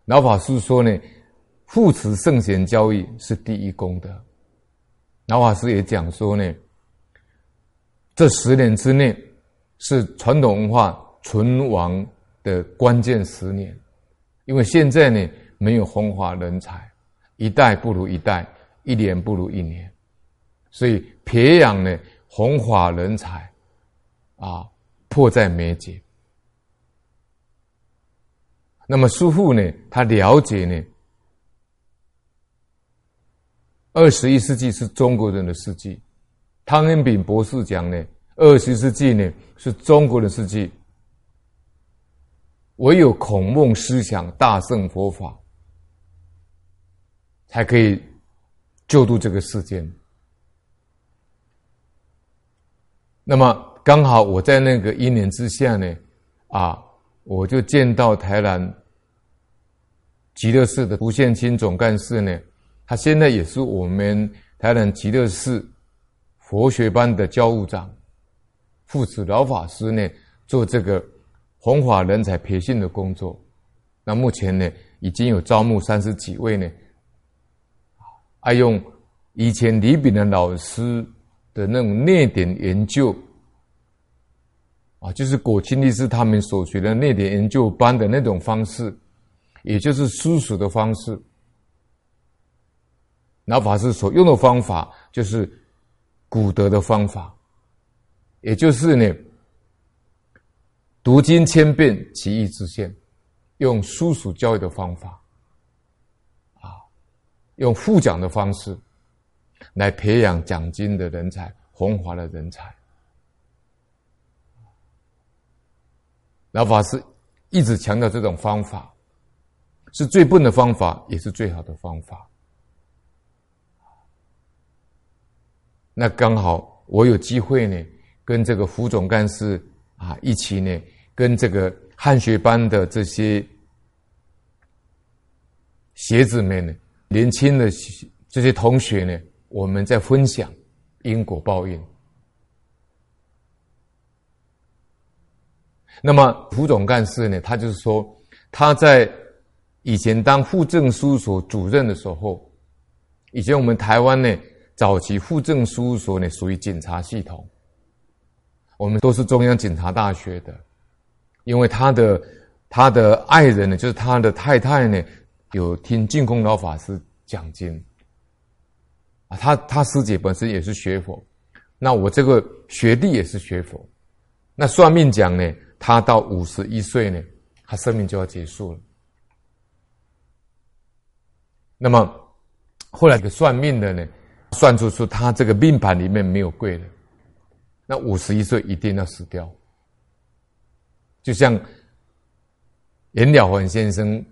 老法师说呢，护持圣贤教义是第一功德。老法师也讲说呢，这10年之内是传统文化存亡的关键10年，因为现在呢没有弘法人才，一代不如一代，一年不如一年，所以培养呢弘法人才迫在眉睫。那么师父呢，他了解呢，21世纪是中国人的世纪。汤恩炳博士讲呢，20世纪呢是中国的世纪。唯有孔孟思想大乘佛法，才可以救度这个世间。那么刚好我在那个因缘之下呢，我就见到台南极乐寺的胡宪清总干事呢，他现在也是我们台南极乐寺佛学班的教务长，父子老法师呢做这个弘法人才培训的工作。那目前呢已经有招募30几位呢，用以前李炳南老师的那种内点研究就是果清律师他们所学的内点研究班的那种方式，也就是私塾的方式。老法师所用的方法就是古德的方法，也就是呢读经千遍，其义自现，用私塾教育的方法用复讲的方式来培养讲经的人才，弘法的人才。老法师一直强调这种方法是最笨的方法，也是最好的方法。那刚好我有机会呢，跟这个胡总干事一起呢，跟这个汉学班的这些学子们呢，年轻的这些同学呢，我们在分享因果报应。那么胡总干事呢，他就是说，他在以前当户政事务所主任的时候，以前我们台湾呢早期户政事务所呢属于警察系统，我们都是中央警察大学的。因为他的爱人呢，就是他的太太呢，有听净空老法师讲经他师姐本身也是学佛，那我这个学弟也是学佛。那算命讲呢，他到51岁呢，他生命就要结束了。那么后来这个算命的呢，算出他这个命盘里面没有贵人，那51岁一定要死掉。就像颜了凡先生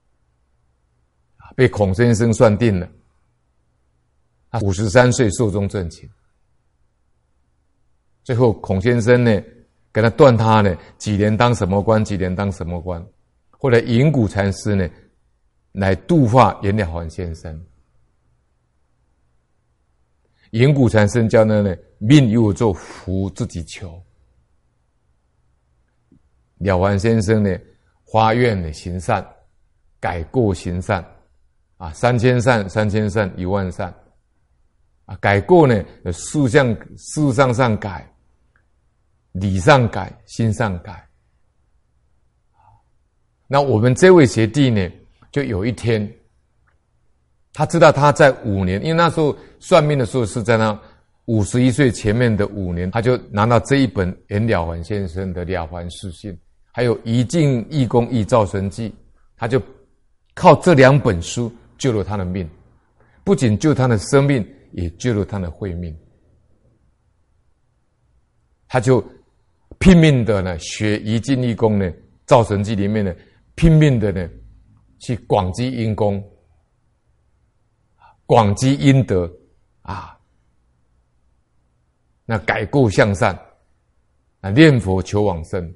被孔先生算定了，他53岁寿终正寝。最后孔先生呢给他断他呢几年当什么官，几年当什么官。后来银谷禅师呢来度化颜了凡先生。银谷禅师教呢命由我做，福自己求。了凡先生呢发愿呢行善，改过行善3000善3000善1万善改过呢事上上改，理上改，心上改。那我们这位学弟呢，就有一天他知道他在5年，因为那时候算命的时候是在那51岁前面的5年，他就拿到这一本颜了凡先生的了凡四训，还有一境义公义造神记，他就靠这2本书救了他的命，不仅救他的生命，也救了他的慧命。他就拼命的呢学一境义公呢造神记里面呢，拼命的呢去广积阴功，广积阴德那改过向善念佛求往生。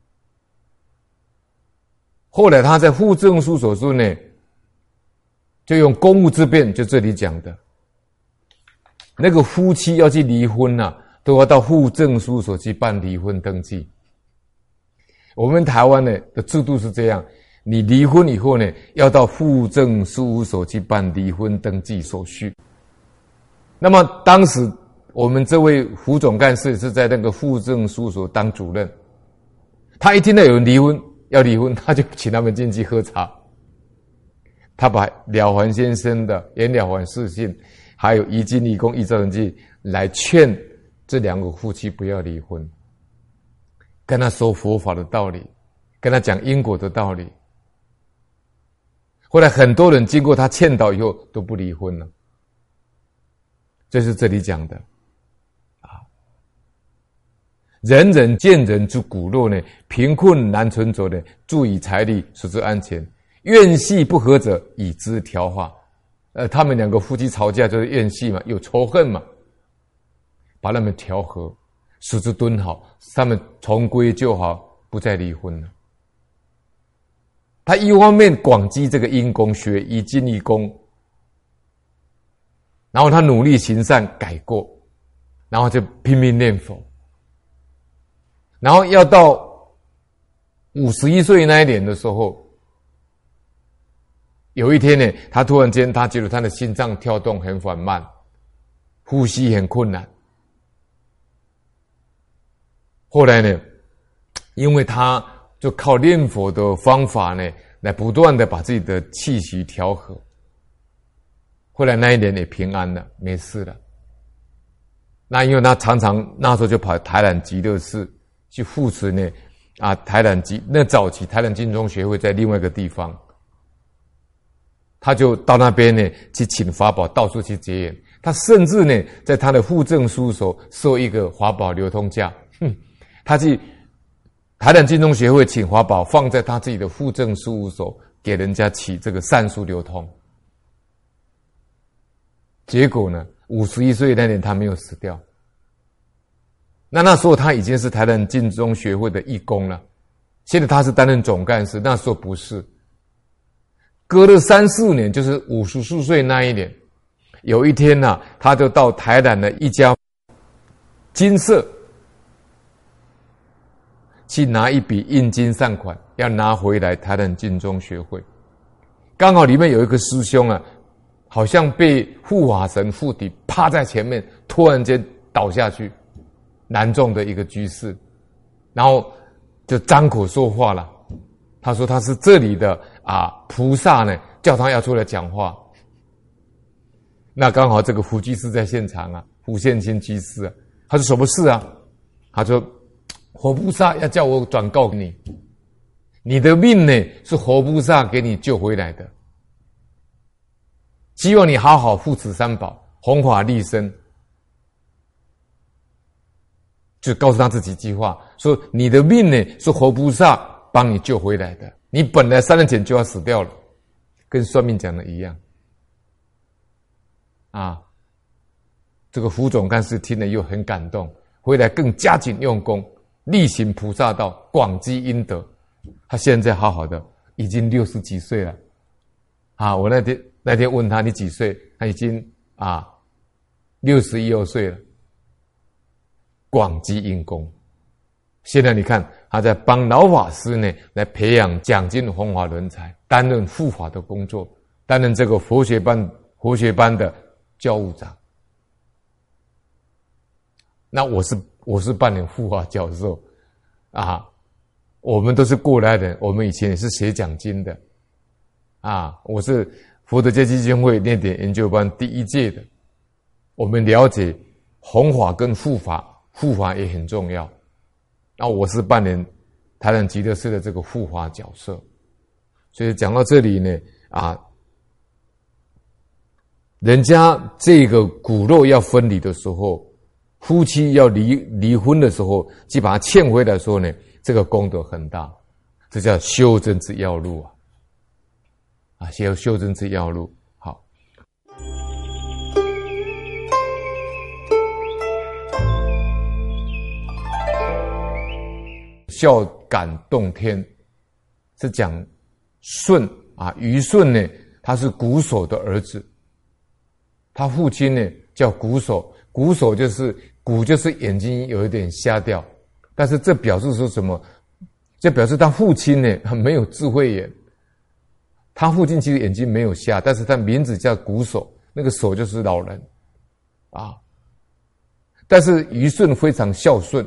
后来他在户政事务所中呢，就用公务之辩，就这里讲的那个夫妻要去离婚都要到户政事务所去办离婚登记。我们台湾的制度是这样， 你离婚以后呢，要到户政事务所去办离婚登记手续。那么当时我们这位胡总干事是在那个户政事务所当主任，他一听到有人离婚要离婚，他就请他们进去喝茶。他把了凡先生的演了凡四信，还有宜尽立功依照人记来劝这两个夫妻不要离婚，跟他说佛法的道理，跟他讲因果的道理。后来很多人经过他劝导以后都不离婚了，这是这里讲的啊。人人见人之骨肉呢，贫困难存者呢，助以财力使之安全。怨隙不和者，以之调化。他们两个夫妻吵架就是怨隙嘛，有仇恨嘛，把他们调和，使之敦好，他们重归旧好，不再离婚了。他一方面广积这个因功，学宜尽立功，然后他努力行善改过，然后就拼命念佛，然后要到51岁那一年的时候，有一天呢，他突然间他觉得他的心脏跳动很缓慢，呼吸很困难。后来呢，因为他就靠念佛的方法呢，来不断的把自己的气息调和。后来那一年也平安了，没事了。那因为他常常那时候就跑台南极乐寺去护持呢，那早期台南净宗学会在另外一个地方。他就到那边呢去请法宝，到处去结缘。他甚至呢在他的户政事务所设一个法宝流通架，他去台南净宗学会请法宝，放在他自己的户政事务所，给人家起这个善书流通。结果呢，51岁那年他没有死掉。那时候他已经是台南净宗学会的义工了，现在他是担任总干事，那时候不是。隔了3、4年，就是54岁那一年，有一天啊，他就到台南的一家金社去拿一笔印金善款，要拿回来台南净宗学会。刚好里面有一个师兄啊，好像被护法神附体，趴在前面，突然间倒下去，南众的一个居士，然后就张口说话了。他说他是这里的菩萨呢，叫他要出来讲话。那刚好这个胡居士在现场啊，胡宪清居士啊，他说什么事啊？他说活菩萨要叫我转告你，你的命呢是活菩萨给你救回来的，希望你好好护持三宝，弘法利生。就告诉他这几句话，说你的命呢是活菩萨帮你救回来的，你本来3年前就要死掉了，跟算命讲的一样。这个胡总干事听了又很感动，回来更加紧用功，力行菩萨道，广积阴德。他现在好好的，已经60几岁了。我那天问他你几岁，他已经61、2岁了，广积阴功。现在你看他在帮老法师呢来培养讲经弘法人才，担任护法的工作，担任这个佛学班的教务长。那我是扮演护法教授我们都是过来人，我们以前也是写讲经的我是佛陀戒基金会念典研究班第1届的，我们了解弘法跟护法也很重要。那我是扮演台南极乐寺的这个护法角色，所以讲到这里呢人家这个骨肉要分离的时候，夫妻要离婚的时候，去把它欠回来的时候呢，这个功德很大，这叫修真之要路修真之要路。好，孝感动天是讲舜虞舜呢，他是瞽叟的儿子，他父亲呢叫瞽叟，瞽叟就是瞽就是眼睛有一点瞎掉，但是这表示说什么？这表示他父亲呢很没有智慧眼， 他父亲其实眼睛没有瞎，但是他名字叫瞽叟，那个叟就是老人啊。但是虞舜非常孝顺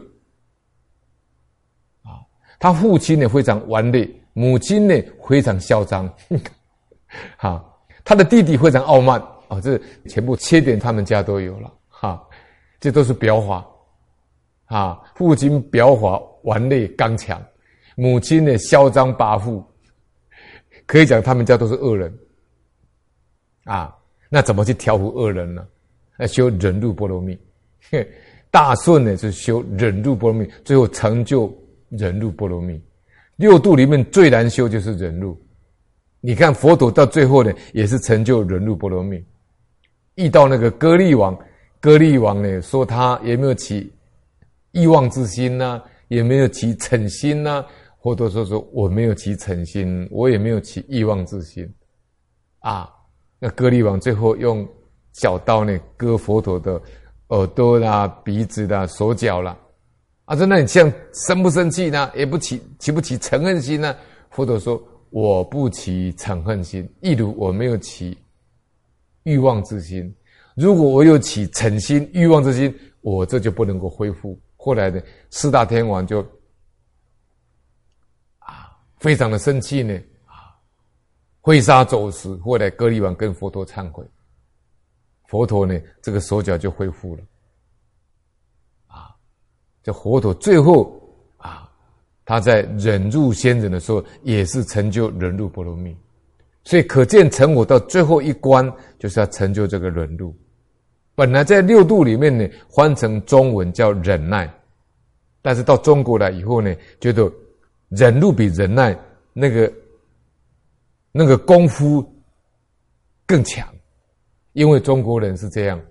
啊，他父亲呢非常顽劣，母亲呢非常嚣张啊，他的弟弟非常傲慢啊，这全部缺点他们家都有了哈，这都是表法啊。父亲表法顽劣刚强，母亲呢嚣张跋扈，可以讲他们家都是恶人啊。那怎么去调伏恶人呢？要修忍辱波罗蜜。大顺呢就是修忍辱波罗蜜，最后成就忍辱波罗蜜。六度里面最难修就是忍辱。你看佛陀到最后呢，也是成就忍辱波罗蜜。遇到那个歌利王，歌利王呢说他也没有起欲望之心呐，也没有起嗔心呐。佛陀说我没有起嗔心，我也没有起欲望之心啊。那歌利王最后用小刀呢割佛陀的耳朵啦、鼻子啦、手脚啦，啊，说那你这样生不生气呢？也不起不起嗔恨心呢？佛陀说我不起嗔恨心，亦如我没有起欲望之心。如果我有起嗔心、欲望之心，我这就不能够恢复。后来呢，四大天王就非常的生气呢，挥杀走石。后来歌利王跟佛陀忏悔，佛陀呢这个手脚就恢复了这佛陀最后他在忍辱仙人的时候也是成就忍辱波罗蜜。所以可见成佛到最后一关就是要成就这个忍辱。本来在六度里面呢翻成中文叫忍耐，但是到中国来以后呢，觉得忍辱比忍耐那个功夫更强。因为中国人是这样，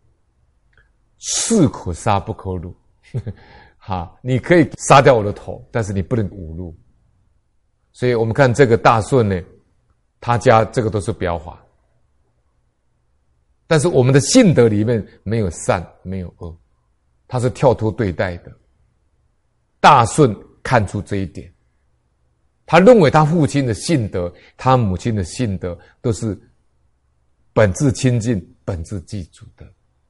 士可杀不可辱你可以杀掉我的头，但是你不能侮辱。所以我们看这个大顺呢，他家这个都是表法，但是我们的性德里面没有善没有恶，他是跳脱对待的。大顺看出这一点，他认为他父亲的性德，他母亲的性德都是本质清净、本质具足的。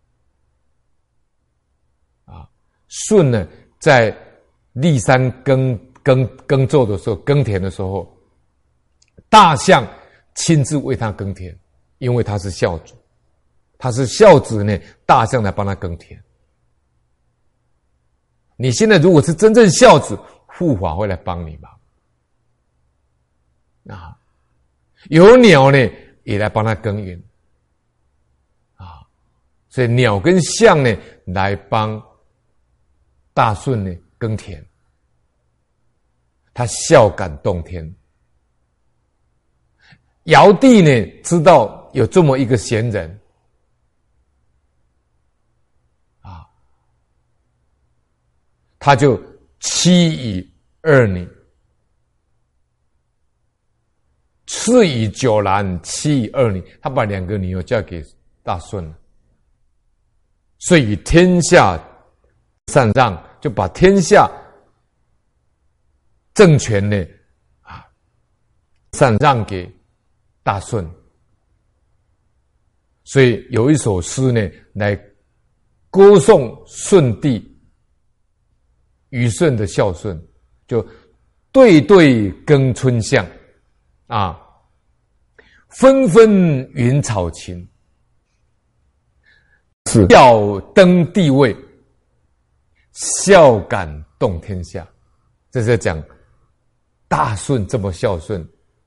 舜呢，在历山耕作的时候，耕田的时候，大象亲自为他耕田，因为他是孝主，他是孝子呢，大象来帮他耕田。你现在如果是真正孝子，护法会来帮你忙有鸟呢也来帮他耕耘所以鸟跟象呢来帮大顺呢耕田，他孝感动天。尧帝呢知道有这么一个贤人他就妻以二女，赐以九男，妻以二女，他把2个女儿嫁给大顺了。所以天下禅让，就把天下政权呢禅让给大顺。所以有一首诗呢来歌颂舜帝虞舜的孝顺，就对对耕春相纷纷云草晴，孝登帝位，孝感动天下。这是在讲大顺这么孝顺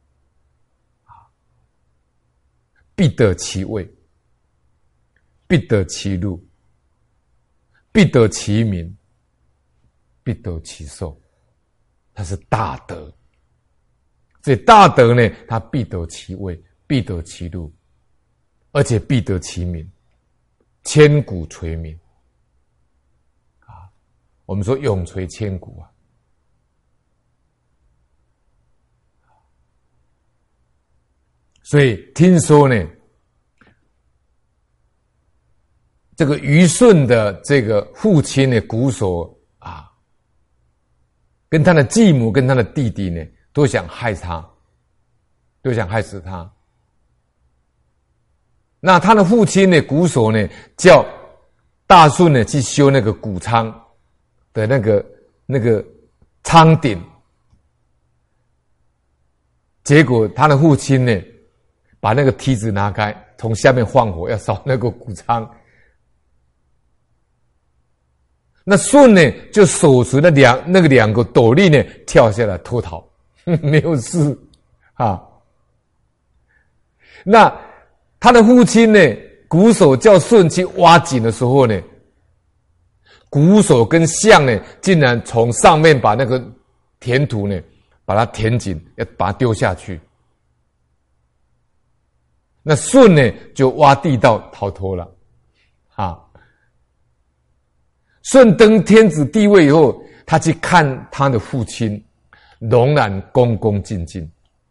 必得其位，必得其禄，必得其民，必得其寿。他是大德，所以大德呢，他必得其位，必得其禄，而且必得其民，千古垂名我们说永垂千古所以听说呢，这个虞舜的这个父亲呢，瞽叟跟他的继母跟他的弟弟呢，都想害他都想害死他。那他的父亲呢，瞽叟呢，叫大舜呢去修那个谷仓的那个仓顶，结果他的父亲呢，把那个梯子拿开，从下面放火要烧那个谷仓。那舜呢，就手持那两个斗笠呢，跳下来脱逃，没有事啊。那他的父亲呢，瞽叟叫舜去挖井的时候呢，瞽叟跟象呢，竟然从上面把那个填土呢，把它填紧，要把它丢下去。那舜呢，就挖地道逃脱了啊。舜登天子地位以后，他去看他的父亲，仍然恭恭敬敬。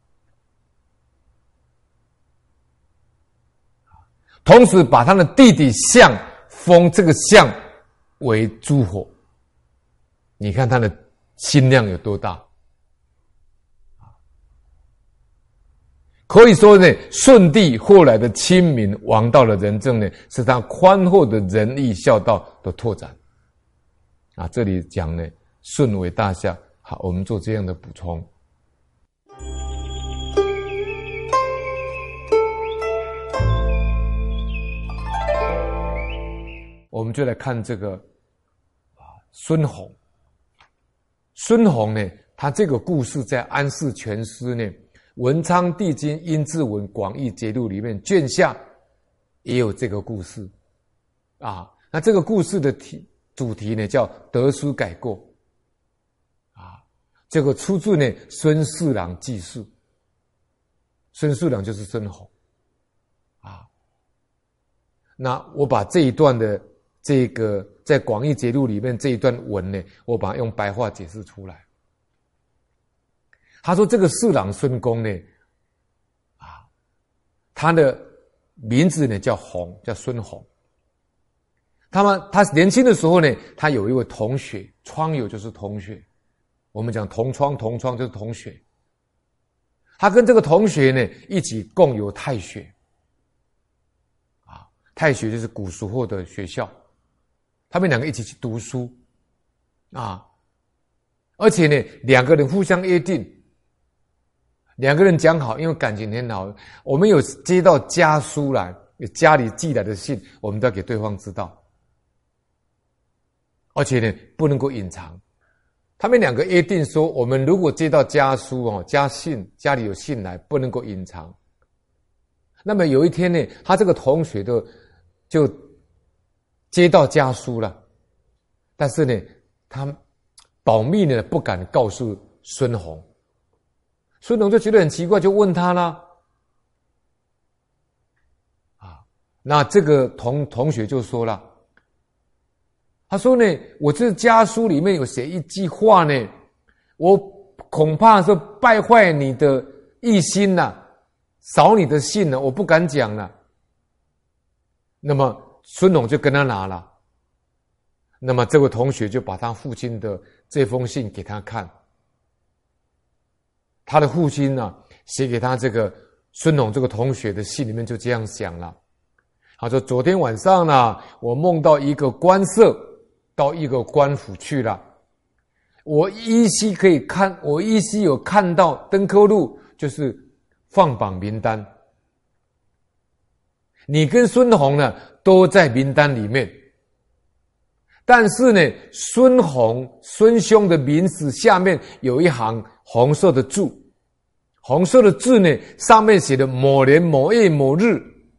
同时把他的弟弟象封这个象为诸侯。你看他的心量有多大。可以说呢，舜帝后来的亲民王道的仁政呢，是他宽厚的仁义孝道的拓展。啊，这里讲呢，舜为大夏。好，我们做这样的补充。我们就来看这个孙弘。孙弘呢，他这个故事在《安世全诗》呢，《文昌帝君殷志文广义节录》里面卷下也有这个故事啊。那这个故事的主题呢，叫德书改过啊。这个出自呢孙侍郎记事，孙侍郎就是孙弘啊。那我把这一段的这个在广义节录里面这一段文呢，我把它用白话解释出来。他说这个侍郎孙公呢，啊，他的名字呢叫弘，叫孙弘。他年轻的时候呢，他有一位同学，窗友就是同学，我们讲同窗就是同学。他跟这个同学呢一起共游太学，啊，太学就是古时候的学校，他们两个一起去读书，啊，而且呢两个人互相约定，两个人讲好，因为感情很好，我们有接到家书来，有家里寄来的信，我们都要给对方知道。而且呢，不能够隐藏。他们两个约定说，我们如果接到家书家信，家里有信来，不能够隐藏。那么有一天呢，他这个同学就接到家书了，但是呢，他保密呢，不敢告诉孙弘。孙弘就觉得很奇怪，就问他啦，啊，那这个同学就说了。他说呢，我这家书里面有写一句话呢，我恐怕是败坏你的义心了，扫你的兴了，我不敢讲了。那么孙弘就跟他拿了，那么这位同学就把他父亲的这封信给他看，他的父亲呢写给他这个孙弘这个同学的信里面就这样讲了。他说昨天晚上呢，我梦到一个官舍到一个官府去了，我依稀有看到登科录，就是放榜名单。你跟孙弘呢都在名单里面，但是呢，孙兄的名字下面有一行红色的字，红色的字呢上面写的某年某月某日，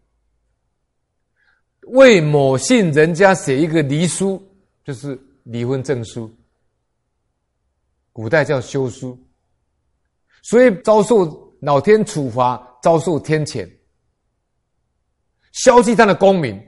为某姓人家写一个离书，就是离婚证书，古代叫休书，所以遭受老天处罚，遭受天谴，消极他的功名。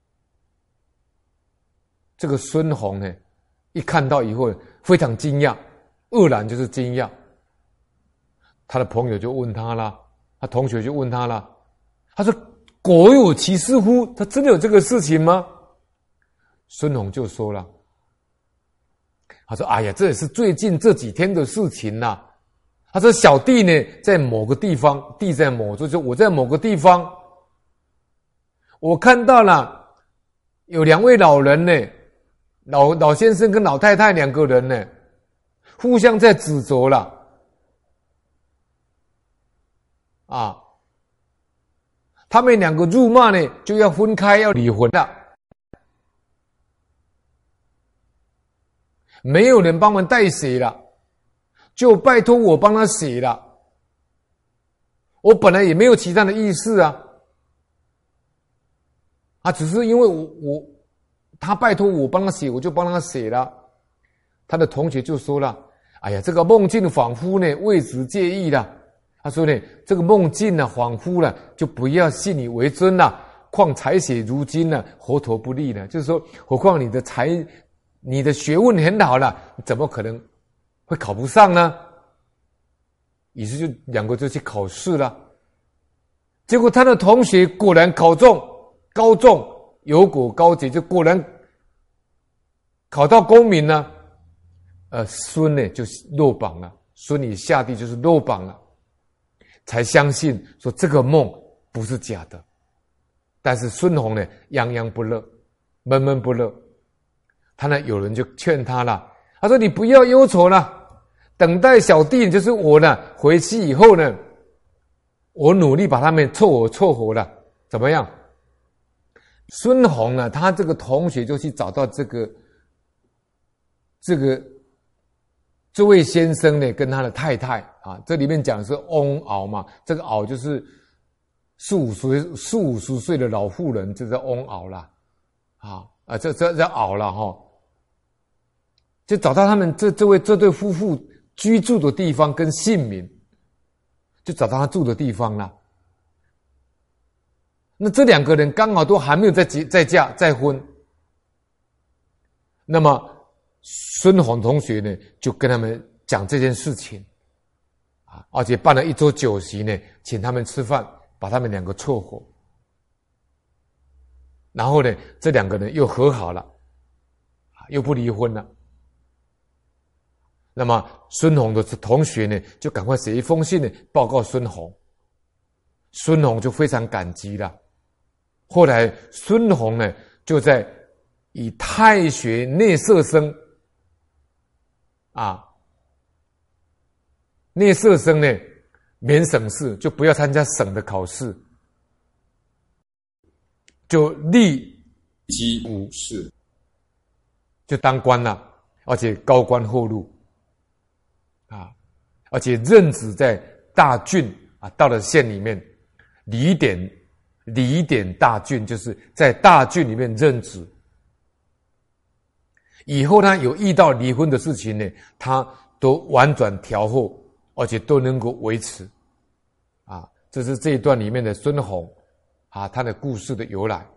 这个孙弘呢，一看到以后非常惊讶，愕然就是惊讶。他的朋友就问他啦，他同学就问他啦，他说：“果有其事乎？他真的有这个事情吗？”孙弘就说了，他说：“哎呀，这也是最近这几天的事情啦。 他说小弟呢，在某个地方，地在某处，就我在某个地方，我看到了有2位老人呢，老先生跟老太太2个人呢，互相在指责了，啊，他们2个辱骂呢，就要分开，要离婚了，没有人帮忙代写了。就拜托我帮他写了，我本来也没有其他的意思只是因为他拜托我帮他写，我就帮他写了。他的同学就说了：“哎呀，这个梦境恍惚呢，未值介意了。”他说呢，这个梦境呢，恍惚了，就不要信以为真了。况才写如今呢，活头不利了。就是说，何况你的学问很好了，怎么可能会考不上呢？于是就2个就去考试了，结果他的同学果然考中，高中有果高捷，就果然考到功名了。孙呢就落榜了，孙以下地就是落榜了，才相信说这个梦不是假的。但是孙弘呢洋洋不乐，闷闷不乐。他呢有人就劝他了，他说你不要忧愁了，等待小弟就是我呢回去以后呢，我努力把他们凑合了，怎么样？孙弘呢，他这个同学就去找到这位先生呢，跟他的太太这里面讲的是翁媪嘛，这个媪就是四五十岁的老妇人，这叫翁媪啦，这叫媪了哈。就找到他们这对夫妇居住的地方跟姓名，就找到他住的地方了。那这2个人刚好都还没有再婚，那么孙弘同学呢，就跟他们讲这件事情而且办了一桌酒席呢，请他们吃饭，把他们2个撮合，然后呢，这2个人又和好了，又不离婚了。那么孙弘的同学呢，就赶快写一封信呢，报告孙弘。孙弘就非常感激了。后来孙弘呢，就在以太学内舍生内舍生呢免省试，就不要参加省的考试，就立即无事，就当官了，而且高官厚禄而且任职在大郡到了县里面，理典大郡，就是在大郡里面任职。以后他有遇到离婚的事情呢，他都婉转调和，而且都能够维持这是这一段里面的孙弘他的故事的由来。